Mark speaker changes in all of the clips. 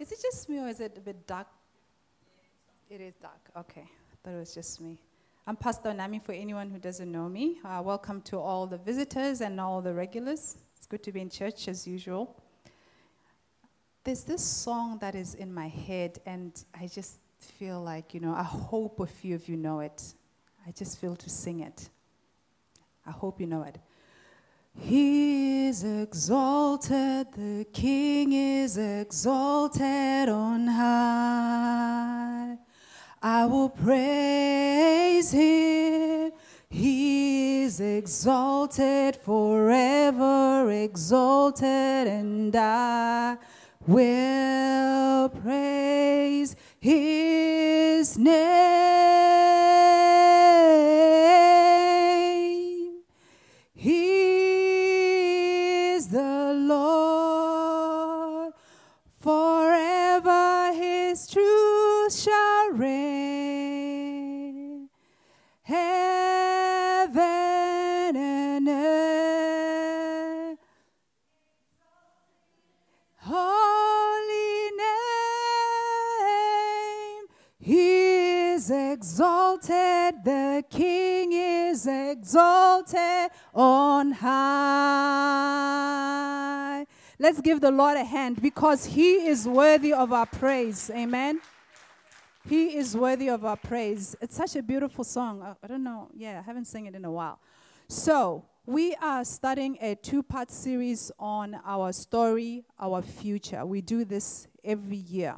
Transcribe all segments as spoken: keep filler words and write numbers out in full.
Speaker 1: Is it just me or is it a bit dark? It is dark. Okay. I thought it was just me. I'm Pastor Nami for anyone who doesn't know me. Uh, welcome to all the visitors and all the regulars. It's good to be in church as usual. There's this song that is in my head, and I just feel like, you know, I hope a few of you know it. I just feel to sing it. I hope you know it. He is exalted, the King is exalted on high. I will praise him. He is exalted, forever exalted, and I will praise his name. He is the Lord, forever his truth shall reign. Heaven and earth, holy name. He is exalted, the King is exalted on high. Let's give the Lord a hand because he is worthy of our praise. Amen. He is worthy of our praise. It's such a beautiful song. I, I don't know. Yeah, I haven't sung it in a while. So, we are starting a two-part series on our story, our future. We do this every year.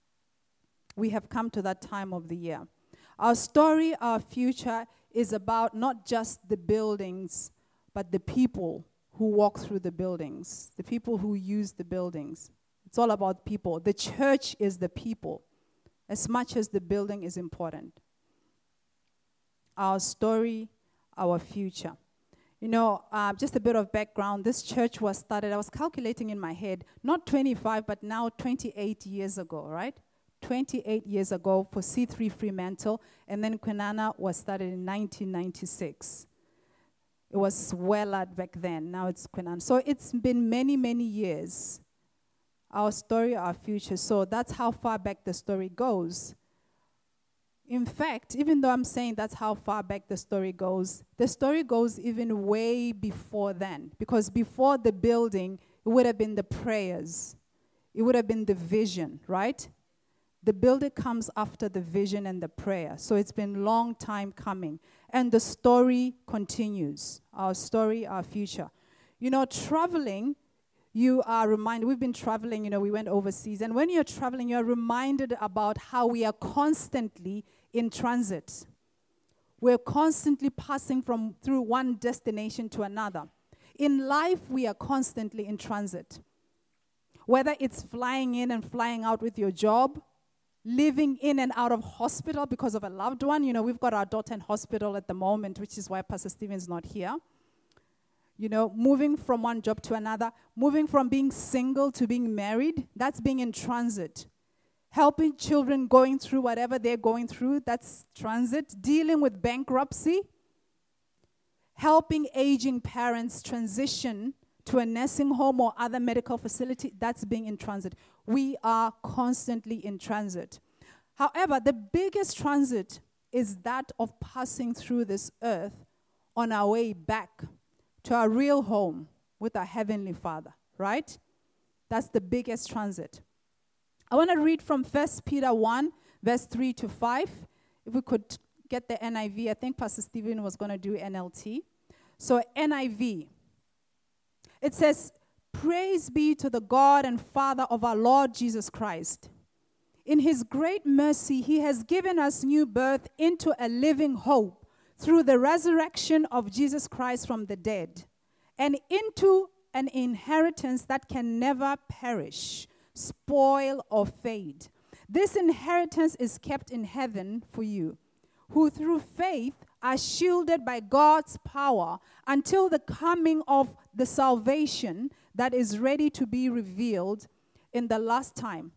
Speaker 1: We have come to that time of the year. Our story, our future is about not just the buildings, but the people who walk through the buildings, the people who use the buildings. It's all about people. The church is the people, as much as the building is important. Our story, our future. You know, uh, just a bit of background. This church was started, I was calculating in my head, not twenty-five, but now twenty-eight years ago, right? twenty-eight years ago for C three Fremantle, and then Kwinana was started in nineteen ninety-six. It was Wellard back then, now it's Kwinana. So it's been many, many years. Our story, our future. So that's how far back the story goes. In fact, even though I'm saying that's how far back the story goes, the story goes even way before then. Because before the building, it would have been the prayers. It would have been the vision, right? The building comes after the vision and the prayer. So it's been a long time coming. And the story continues. Our story, our future. You know, traveling, you are reminded, we've been traveling, you know, we went overseas. And when you're traveling, you're reminded about how we are constantly in transit. We're constantly passing from through one destination to another. In life, we are constantly in transit. Whether it's flying in and flying out with your job, living in and out of hospital because of a loved one. You know, we've got our daughter in hospital at the moment, which is why Pastor Stephen's not here. You know, moving from one job to another, moving from being single to being married, that's being in transit. Helping children going through whatever they're going through, that's transit. Dealing with bankruptcy. Helping aging parents transition to a nursing home or other medical facility, that's being in transit. We are constantly in transit. However, the biggest transit is that of passing through this earth on our way back to our real home with our Heavenly Father, right? That's the biggest transit. I want to read from First Peter one, verse three to five. If we could get the N I V, I think Pastor Stephen was going to do N L T. So N I V. It says, "Praise be to the God and Father of our Lord Jesus Christ. In his great mercy, he has given us new birth into a living hope through the resurrection of Jesus Christ from the dead, and into an inheritance that can never perish, spoil, or fade. This inheritance is kept in heaven for you, who through faith are shielded by God's power until the coming of the salvation that is ready to be revealed in the last time.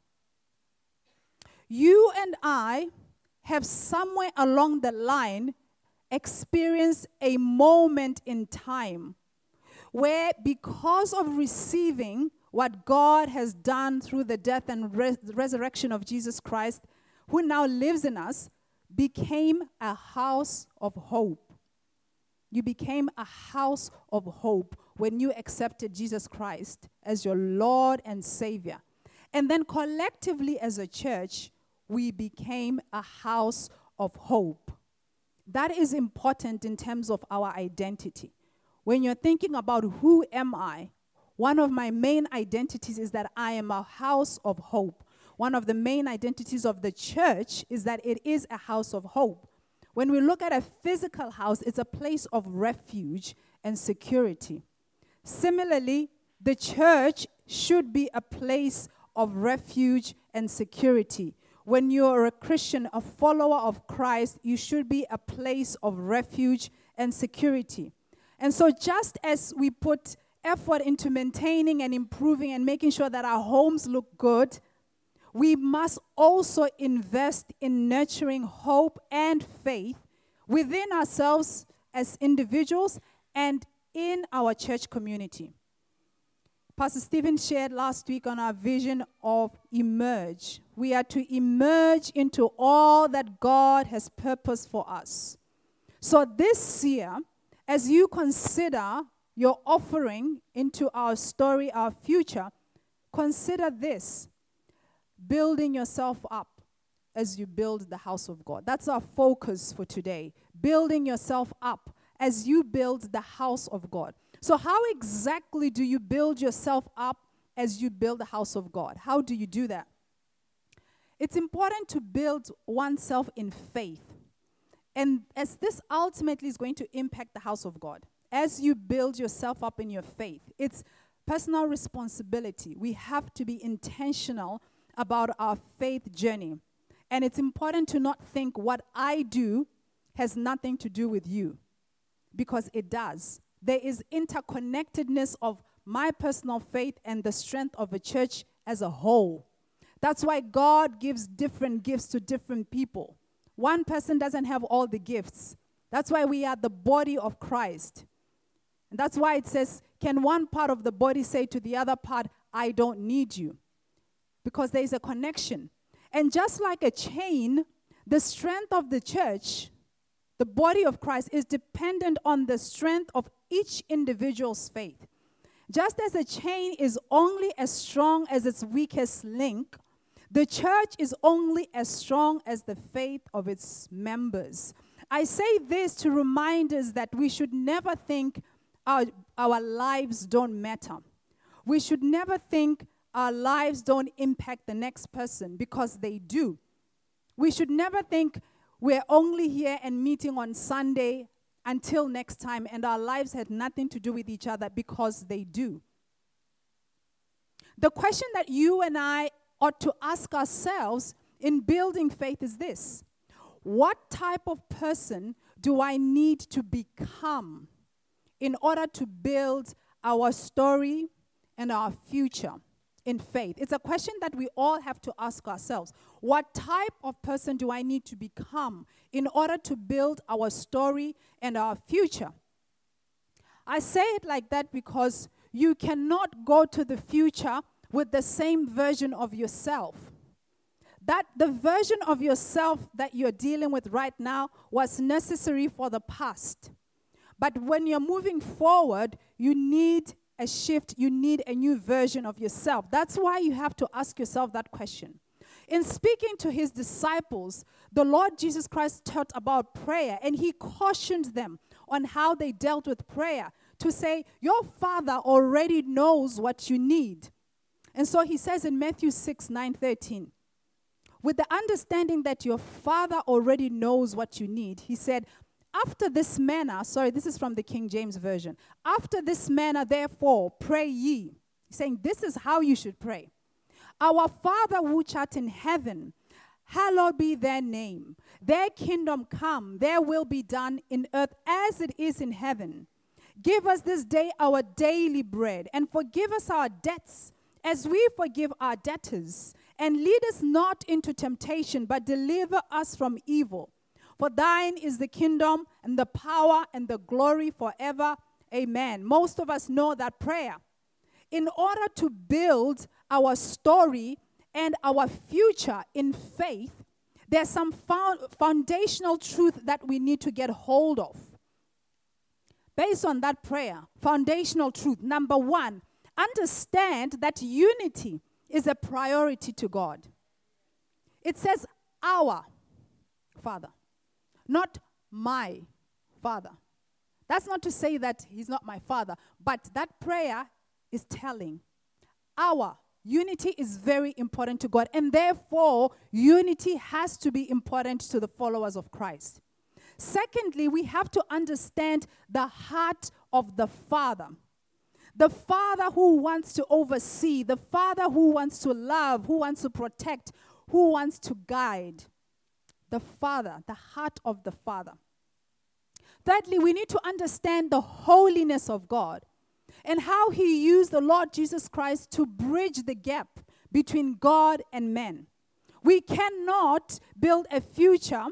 Speaker 1: You and I have somewhere along the line experienced a moment in time where, because of receiving what God has done through the death and res- resurrection of Jesus Christ, who now lives in us, became a house of hope. You became a house of hope when you accepted Jesus Christ as your Lord and Savior. And then collectively as a church, we became a house of hope. That is important in terms of our identity. When you're thinking about who am I, one of my main identities is that I am a house of hope. One of the main identities of the church is that it is a house of hope. When we look at a physical house, it's a place of refuge and security. Similarly, the church should be a place of refuge and security. When you're a Christian, a follower of Christ, you should be a place of refuge and security. And so just as we put effort into maintaining and improving and making sure that our homes look good, we must also invest in nurturing hope and faith within ourselves as individuals and in our church community. Pastor Stephen shared last week on our vision of emerge. We are to emerge into all that God has purposed for us. So this year, as you consider your offering into our story, our future, consider this: building yourself up as you build the house of God. That's our focus for today. Building yourself up as you build the house of God. So how exactly do you build yourself up as you build the house of God? How do you do that? It's important to build oneself in faith. And as this ultimately is going to impact the house of God, as you build yourself up in your faith, it's personal responsibility. We have to be intentional about our faith journey. And it's important to not think what I do has nothing to do with you, because it does. There is interconnectedness of my personal faith and the strength of a church as a whole. That's why God gives different gifts to different people. One person doesn't have all the gifts. That's why we are the body of Christ. And that's why it says, can one part of the body say to the other part, I don't need you? Because there is a connection. And just like a chain, the strength of the church, the body of Christ, is dependent on the strength of each individual's faith. Just as a chain is only as strong as its weakest link, the church is only as strong as the faith of its members. I say this to remind us that we should never think our, our lives don't matter. We should never think our lives don't impact the next person, because they do. We should never think we're only here and meeting on Sunday until next time, and our lives had nothing to do with each other, because they do. The question that you and I ought to ask ourselves in building faith is this: what type of person do I need to become in order to build our story and our future in faith? It's a question that we all have to ask ourselves. What type of person do I need to become in order to build our story and our future? I say it like that because you cannot go to the future with the same version of yourself. That the version of yourself that you're dealing with right now was necessary for the past. But when you're moving forward, you need a shift, you need a new version of yourself. That's why you have to ask yourself that question. In speaking to his disciples, the Lord Jesus Christ taught about prayer, and he cautioned them on how they dealt with prayer, to say, your Father already knows what you need. And so he says in Matthew six, nine, thirteen, with the understanding that your Father already knows what you need, he said, after this manner, sorry, this is from the King James Version. After this manner, therefore, pray ye. He's saying this is how you should pray. Our Father which art in heaven, hallowed be their name. Their kingdom come, their will be done in earth as it is in heaven. Give us this day our daily bread, and forgive us our debts as we forgive our debtors. And lead us not into temptation, but deliver us from evil. For thine is the kingdom and the power and the glory forever. Amen. Most of us know that prayer. in order to build our story and our future in faith, there's some fo- foundational truth that we need to get hold of. Based on that prayer, foundational truth. Number one, understand that unity is a priority to God. It says our Father, not my Father. That's not to say that he's not my Father, but that prayer is telling our unity is very important to God, and therefore unity has to be important to the followers of Christ. Secondly, we have to understand the heart of the Father. The Father who wants to oversee, the Father who wants to love, who wants to protect, who wants to guide. The Father, the heart of the Father. Thirdly, we need to understand the holiness of God and how he used the Lord Jesus Christ to bridge the gap between God and man. We cannot build a future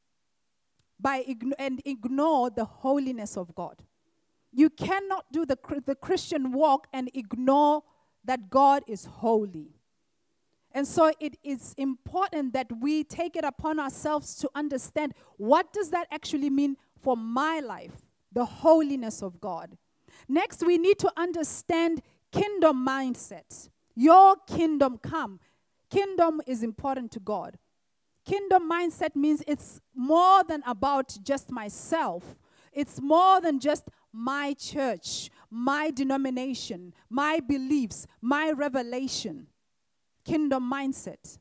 Speaker 1: by ign- and ignore the holiness of God. You cannot do the, the Christian walk and ignore that God is holy. And so it is important that we take it upon ourselves to understand, what does that actually mean for my life, the holiness of God. Next, we need to understand kingdom mindset. Your kingdom come. Kingdom is important to God. Kingdom mindset means it's more than about just myself. It's more than just my church, my denomination, my beliefs, my revelation. Kingdom mindset.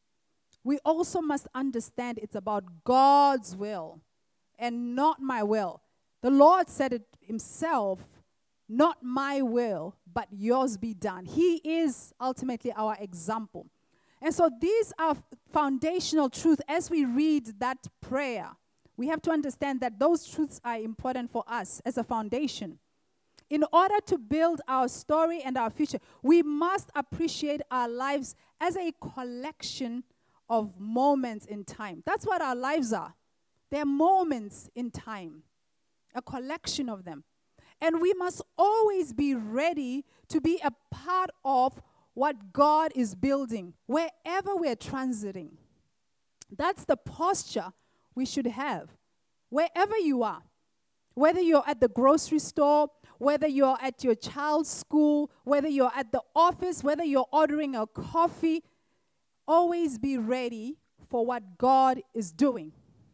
Speaker 1: We also must understand it's about God's will and not my will. The Lord said it himself, not my will, but yours be done. He is ultimately our example. And so these are foundational truths. As we read that prayer, we have to understand that those truths are important for us as a foundation. In order to build our story and our future, we must appreciate our lives as a collection of moments in time. That's what our lives are. They're moments in time, a collection of them. And we must always be ready to be a part of what God is building, wherever we're transiting. That's the posture we should have, wherever you are. Whether you're at the grocery store, whether you're at your child's school, whether you're at the office, whether you're ordering a coffee, always be ready for what God is doing.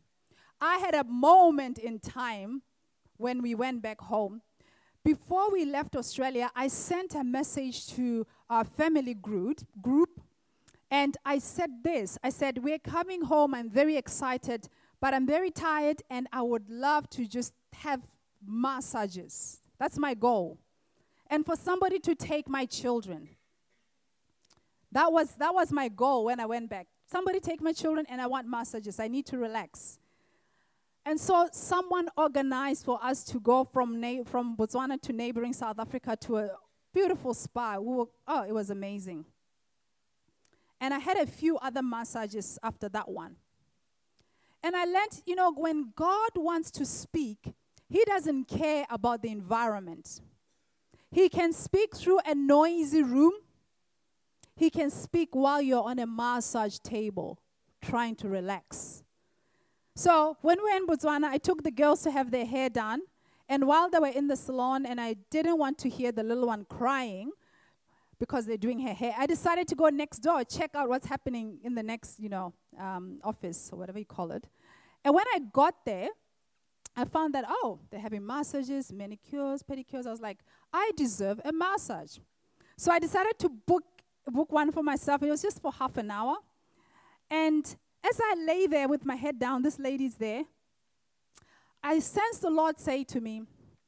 Speaker 1: I had a moment in time when we went back home. Before we left Australia, I sent a message to our family group, group, and I said this. I said, we're coming home. I'm very excited, but I'm very tired, and I would love to just have massages. That's my goal. And for somebody to take my children. That was, that was my goal when I went back. Somebody take my children, and I want massages. I need to relax. And so someone organized for us to go from na- from Botswana to neighboring South Africa to a beautiful spa. We were, oh, it was amazing. And I had a few other massages after that one. And I learned, you know, when God wants to speak, he doesn't care about the environment. He can speak through a noisy room. He can speak while you're on a massage table trying to relax. So when we were in Botswana, I took the girls to have their hair done. And while they were in the salon, and I didn't want to hear the little one crying because they're doing her hair, I decided to go next door, check out what's happening in the next, you know, um, office or whatever you call it. And when I got there, I found that, oh, they're having massages, manicures, pedicures. I was like, I deserve a massage. So I decided to book book one for myself. It was just for half an hour. And as I lay there with my head down, this lady's there, I sensed the Lord say to me,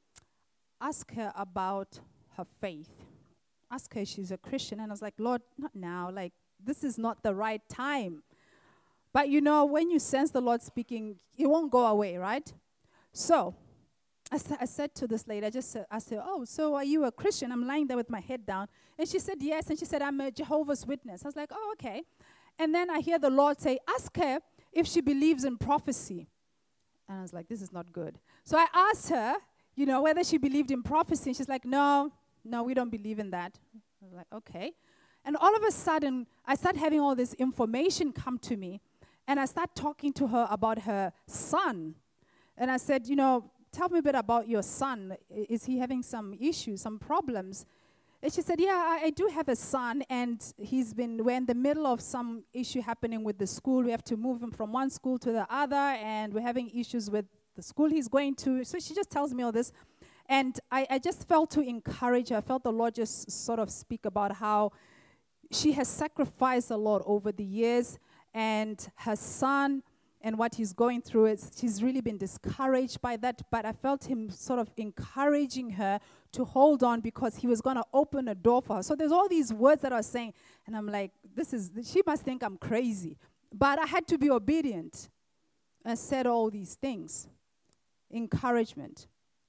Speaker 1: ask her about her faith. Ask her if she's a Christian. And I was like, Lord, not now. Like, this is not the right time. But you know, when you sense the Lord speaking, it won't go away, right? So I, sa- I said to this lady, I just said, I said, oh, so are you a Christian? I'm lying there with my head down. And she said, yes. And she said, I'm a Jehovah's Witness. I was like, oh, okay. And then I hear the Lord say, ask her if she believes in prophecy. And I was like, this is not good. So I asked her, you know, whether she believed in prophecy. And she's like, no, no, we don't believe in that. I was like, okay. And all of a sudden, I start having all this information come to me, and I start talking to her about her son. And I said, you know, tell me a bit about your son. I- Is he having some issues, some problems? And she said, yeah, I, I do have a son, and he's been, we're in the middle of some issue happening with the school. We have to move him from one school to the other, and we're having issues with the school he's going to. So she just tells me all this. And I, I just felt to encourage her. I felt the Lord just sort of speak about how she has sacrificed a lot over the years, and her son and what he's going through, is she's really been discouraged by that. But I felt him sort of encouraging her to hold on, because he was going to open a door for her. So there's all these words that I was saying, and I'm like, this is, she must think I'm crazy. But I had to be obedient and said all these things. Encouragement.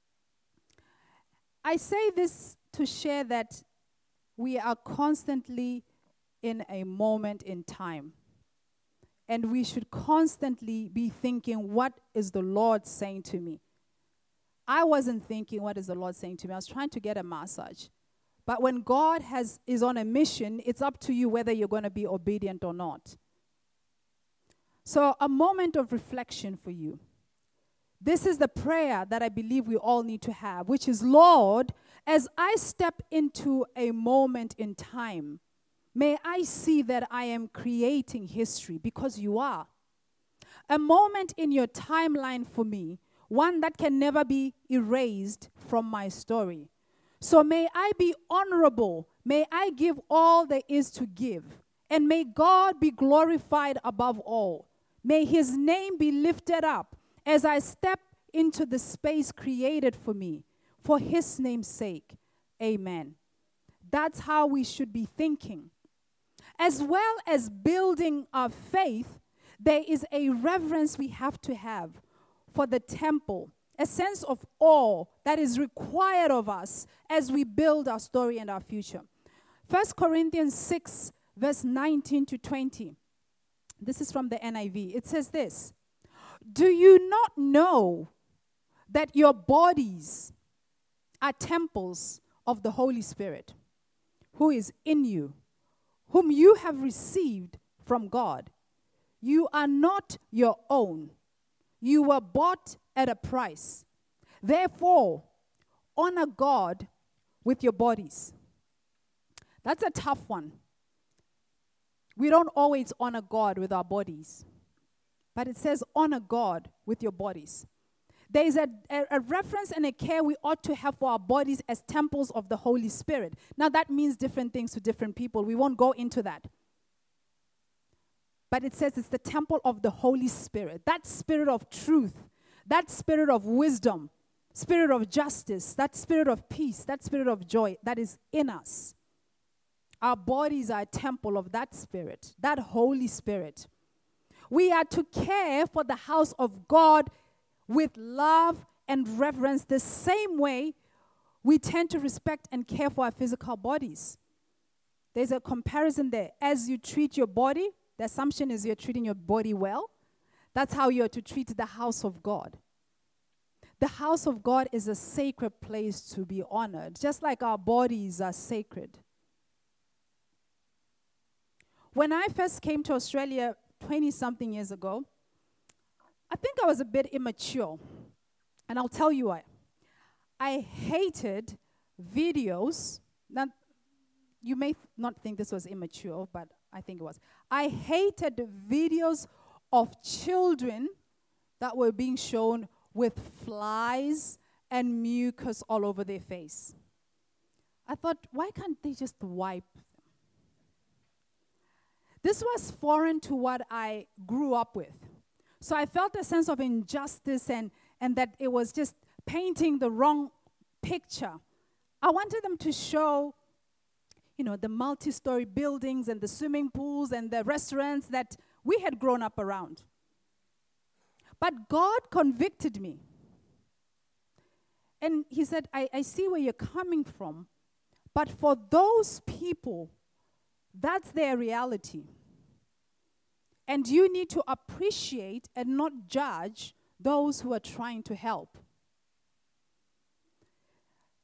Speaker 1: I say this to share that we are constantly in a moment in time. And we should constantly be thinking, what is the Lord saying to me? I wasn't thinking, what is the Lord saying to me? I was trying to get a massage. But when God has is on a mission, it's up to you whether you're going to be obedient or not. So a moment of reflection for you. This is the prayer that I believe we all need to have, which is, Lord, as I step into a moment in time, may I see that I am creating history, because you are. A moment in your timeline for me, one that can never be erased from my story. So may I be honorable. May I give all there is to give. And may God be glorified above all. May his name be lifted up as I step into the space created for me, for his name's sake. Amen. That's how we should be thinking. As well as building our faith, there is a reverence we have to have for the temple, a sense of awe that is required of us as we build our story and our future. First Corinthians six, verse nineteen to twenty. This is from the N I V. It says this: do you not know that your bodies are temples of the Holy Spirit, who is in you, whom you have received from God? You are not your own. You were bought at a price. Therefore, honor God with your bodies. That's a tough one. We don't always honor God with our bodies. But it says, honor God with your bodies. There is a, a, a reference and a care we ought to have for our bodies as temples of the Holy Spirit. Now, that means different things to different people. We won't go into that. But it says it's the temple of the Holy Spirit. That spirit of truth, that spirit of wisdom, spirit of justice, that spirit of peace, that spirit of joy that is in us. Our bodies are a temple of that spirit, that Holy Spirit. We are to care for the house of God with love and reverence the same way we tend to respect and care for our physical bodies. There's a comparison there. As you treat your body, the assumption is you're treating your body well. That's how you're to treat the house of God. The house of God is a sacred place to be honored, just like our bodies are sacred. When I first came to Australia twenty-something years ago, I think I was a bit immature. And I'll tell you why. I hated videos. Now, you may th- not think this was immature, but I think it was. I hated the videos of children that were being shown with flies and mucus all over their face. I thought, why can't they just wipe them? This was foreign to what I grew up with. So I felt a sense of injustice and, and that it was just painting the wrong picture. I wanted them to show, you know, the multi-story buildings and the swimming pools and the restaurants that we had grown up around. But God convicted me. And he said, I, I see where you're coming from, but for those people, that's their reality. And you need to appreciate and not judge those who are trying to help.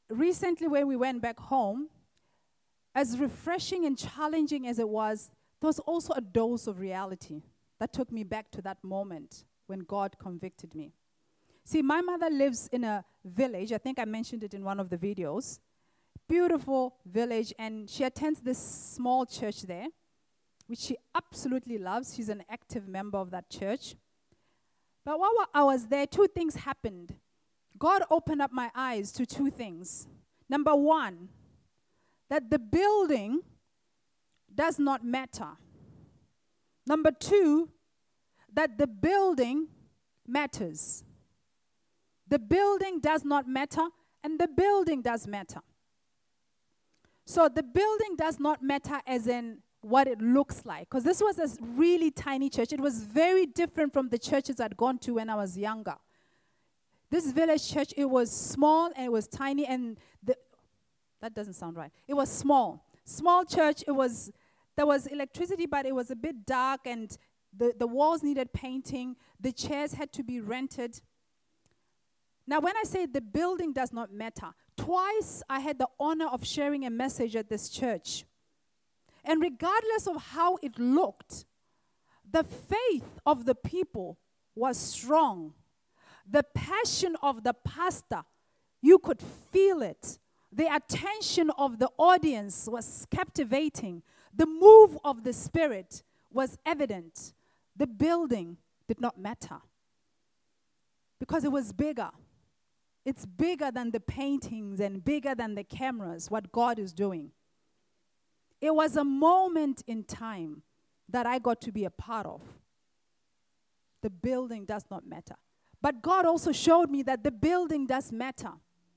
Speaker 1: recently when we went back home, as refreshing and challenging as it was, there was also a dose of reality that took me back to that moment when God convicted me. See, my mother lives in a village. I think I mentioned it in one of the videos. Beautiful village, and she attends this small church there, which she absolutely loves. She's an active member of that church. But while I was there, two things happened. God opened up my eyes to two things. Number one, that the building does not matter. Number two, that the building matters. The building does not matter, and the building does matter. So the building does not matter as in what it looks like, because this was a really tiny church. It was very different from the churches I'd gone to when I was younger. This village church, it was small and it was tiny, and the, that doesn't sound right. It was small. Small church, it was, there was electricity, but it was a bit dark, and the, the walls needed painting. The chairs had to be rented. Now, when I say the building does not matter, twice I had the honor of sharing a message at this church. And regardless of how it looked, the faith of the people was strong. The passion of the pastor, you could feel it. The attention of the audience was captivating. The move of the Spirit was evident. The building did not matter because it was bigger. It's bigger than the paintings and bigger than the cameras, what God is doing. It was a moment in time that I got to be a part of. The building does not matter. But God also showed me that the building does matter.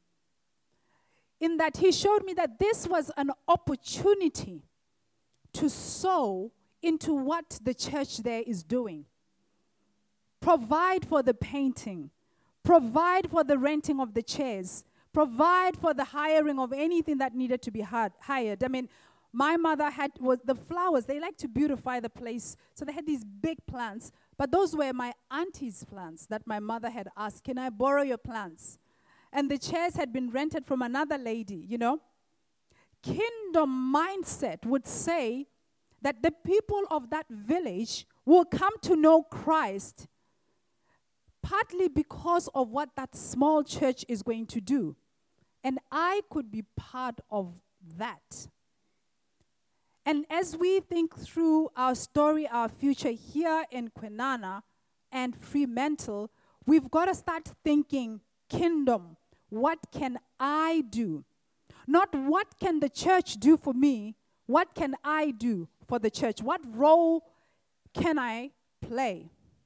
Speaker 1: In that He showed me that this was an opportunity to sow into what the church there is doing. Provide for the painting. Provide for the renting of the chairs. Provide for the hiring of anything that needed to be hired. I mean, my mother had was the flowers. They like to beautify the place. So they had these big plants. But those were my auntie's plants that my mother had asked, can I borrow your plants? And the chairs had been rented from another lady, you know. Kingdom mindset would say that the people of that village will come to know Christ partly because of what that small church is going to do. And I could be part of that. And as we think through our story, our future here in Kwinana and Fremantle, we've got to start thinking kingdom. What can I do? Not what can the church do for me? What can I do for the church? What role can I play?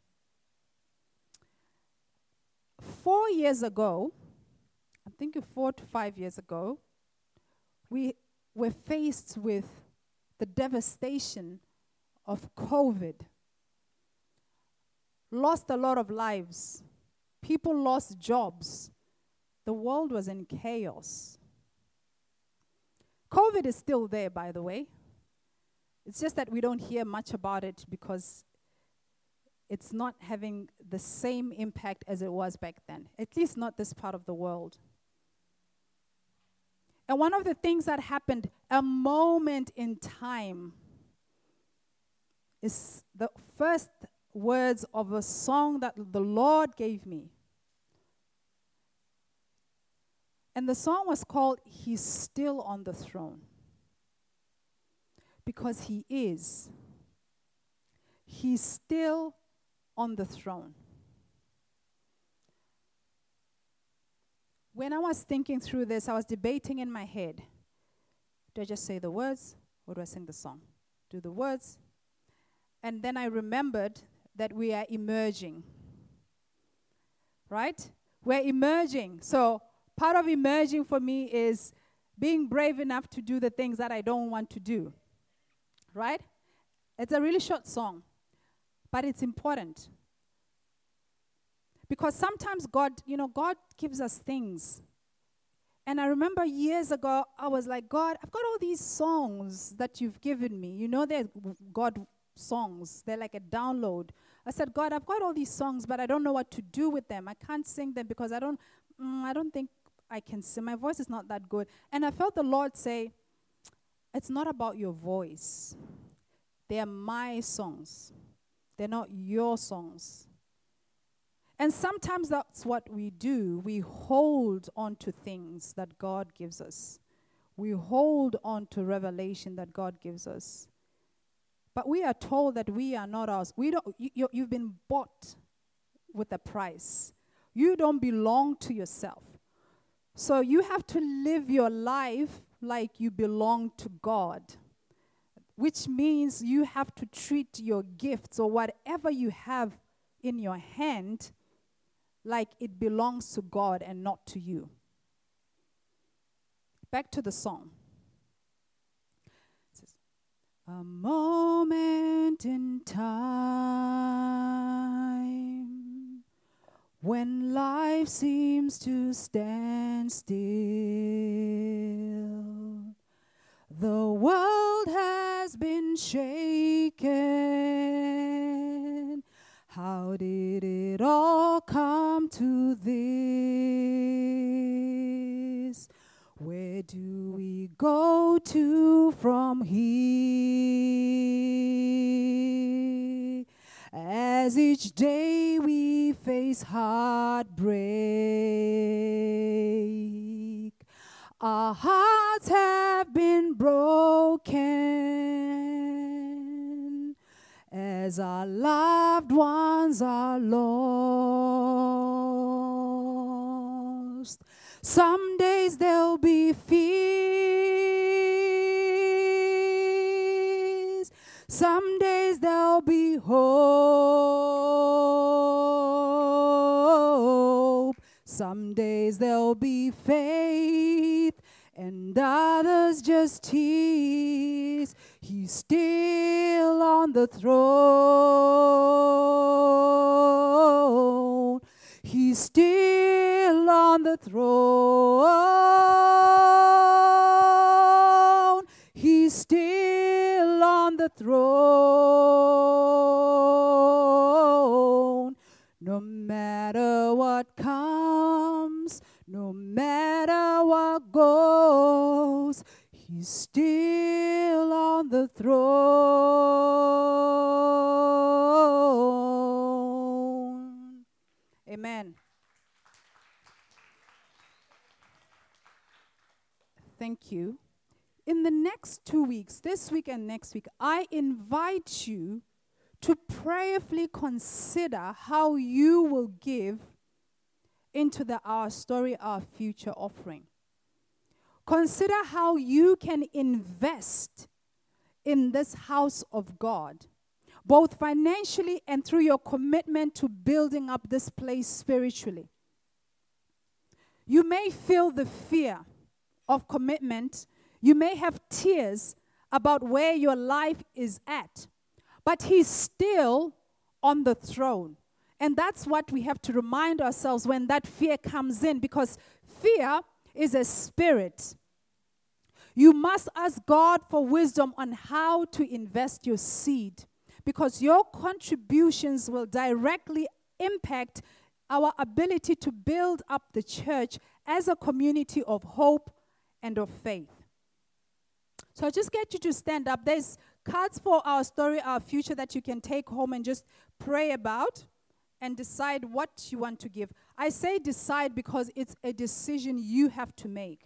Speaker 1: Four years ago, I'm thinking four to five years ago, we were faced with the devastation of COVID. Lost a lot of lives. People lost jobs. The world was in chaos. COVID is still there, by the way. It's just that we don't hear much about it because it's not having the same impact as it was back then, at least not this part of the world. And one of the things that happened, a moment in time, is the first words of a song that the Lord gave me. And the song was called, He's Still on the Throne. Because He is. He's still on the throne. When I was thinking through this, I was debating in my head. Do I just say the words or do I sing the song? Do the words. And then I remembered that we are emerging. Right? We're emerging. So part of emerging for me is being brave enough to do the things that I don't want to do. Right? It's a really short song, but it's important. Because sometimes God, you know, God gives us things. And I remember years ago, I was like, God, I've got all these songs that you've given me. You know, they're God songs. They're like a download. I said, God, I've got all these songs, but I don't know what to do with them. I can't sing them because I don't, mm, I don't think I can sing. My voice is not that good. And I felt the Lord say, it's not about your voice. They are my songs. They're not your songs. And sometimes that's what we do. We hold on to things that God gives us. We hold on to revelation that God gives us. But we are told that we are not ours. We don't. You, you, you've been bought with a price. You don't belong to yourself. So you have to live your life like you belong to God, which means you have to treat your gifts or whatever you have in your hand like it belongs to God and not to you. Back to the song. It says, a moment in time when life seems to stand still. The world has been shaken. How did it all come to this? Where do we go to from here? As each day we face heartbreak, our hearts have been broken as our loved ones are lost. Some days there'll be fears, some days there'll be hope, some days there'll be faith, and others just tears. He's still on the throne. He's still on the throne. He's still on the throne. No matter what comes, no matter what goes, He's still on the throne. Amen. Thank you. In the next two weeks, this week and next week, I invite you to prayerfully consider how you will give into the Our Story, Our Future offering. Consider how you can invest in this house of God, both financially and through your commitment to building up this place spiritually. You may feel the fear of commitment. You may have tears about where your life is at, but He's still on the throne. And that's what we have to remind ourselves when that fear comes in, because fear is a spirit. You must ask God for wisdom on how to invest your seed, because your contributions will directly impact our ability to build up the church as a community of hope and of faith. So I'll just get you to stand up. There's cards for Our Story, Our Future that you can take home and just pray about and decide what you want to give. I say decide because it's a decision you have to make.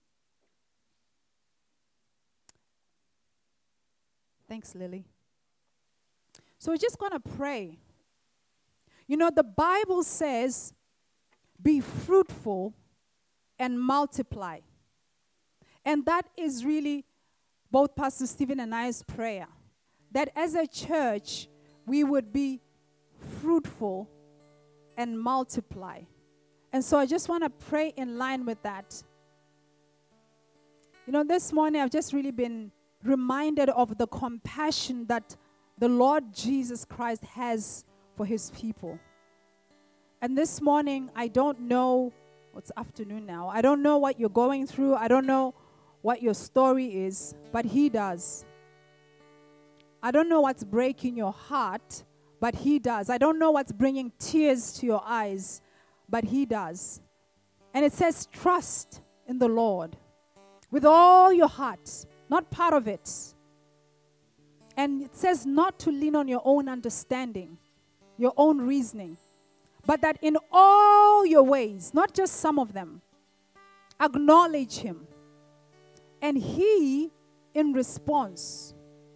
Speaker 1: Thanks, Lily. So we're just going to pray. You know, the Bible says, be fruitful and multiply. And that is really both Pastor Stephen and I's prayer, that as a church, we would be fruitful and multiply. And so I just want to pray in line with that. You know, this morning I've just really been reminded of the compassion that the Lord Jesus Christ has for His people. And this morning, I don't know, it's afternoon now, I don't know what you're going through, I don't know what your story is, but He does. I don't know what's breaking your heart, but He does. I don't know what's bringing tears to your eyes, but He does. And it says, trust in the Lord with all your heart, not part of it. And it says not to lean on your own understanding, your own reasoning, but that in all your ways, not just some of them, acknowledge him. And he, in response,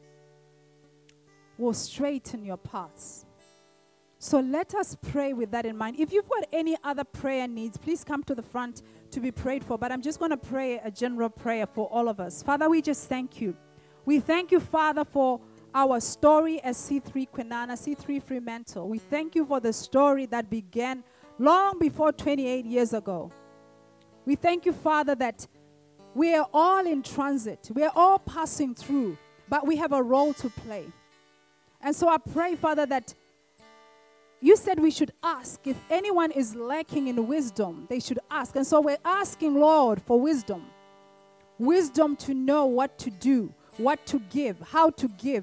Speaker 1: will straighten your paths. So let us pray with that in mind. If you've got any other prayer needs, please come to the front to be prayed for. But I'm just going to pray a general prayer for all of us. Father, we just thank you. We thank you, Father, for our story as C three Kwinana, C three Fremantle. We thank you for the story that began long before twenty-eight years ago. We thank you, Father, that we are all in transit. We are all passing through, but we have a role to play. And so I pray, Father, that you said we should ask. If anyone is lacking in wisdom, they should ask. And so we're asking, Lord, for wisdom. Wisdom to know what to do, what to give, how to give.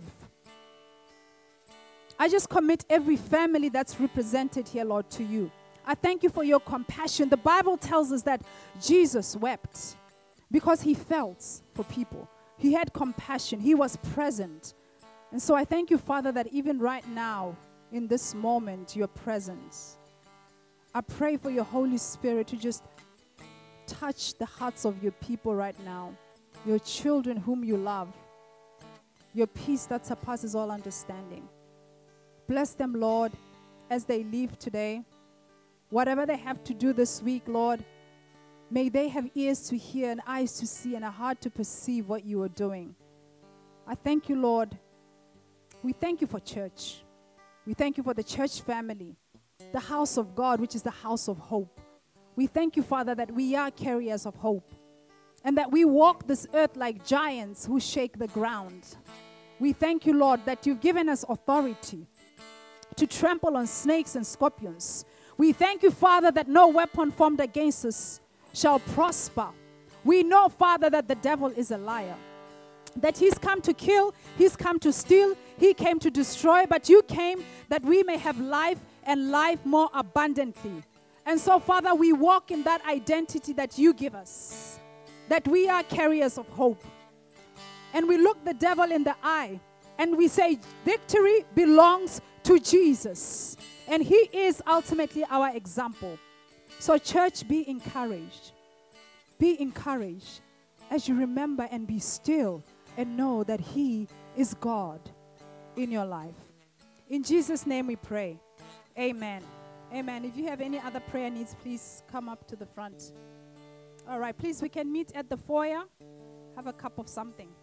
Speaker 1: I just commit every family that's represented here, Lord, to you. I thank you for your compassion. The Bible tells us that Jesus wept because he felt for people. He had compassion. He was present. And so I thank you, Father, that even right now, in this moment, your presence. I pray for your Holy Spirit to just touch the hearts of your people right now, your children whom you love, your peace that surpasses all understanding. Bless them, Lord, as they leave today. Whatever they have to do this week, Lord, may they have ears to hear and eyes to see and a heart to perceive what you are doing. I thank you, Lord. We thank you for church. We thank you for the church family, the house of God, which is the house of hope. We thank you, Father, that we are carriers of hope and that we walk this earth like giants who shake the ground. We thank you, Lord, that you've given us authority to trample on snakes and scorpions. We thank you, Father, that no weapon formed against us shall prosper. We know, Father, that the devil is a liar, that he's come to kill, he's come to steal, he came to destroy, but you came that we may have life and life more abundantly. And so, Father, we walk in that identity that you give us, that we are carriers of hope. And we look the devil in the eye and we say, victory belongs to Jesus. And he is ultimately our example. So, church, be encouraged. Be encouraged as you remember and be still and know that he is God in your life. In Jesus' name we pray. Amen. Amen. If you have any other prayer needs, please come up to the front. All right, please, we can meet at the foyer. Have a cup of something.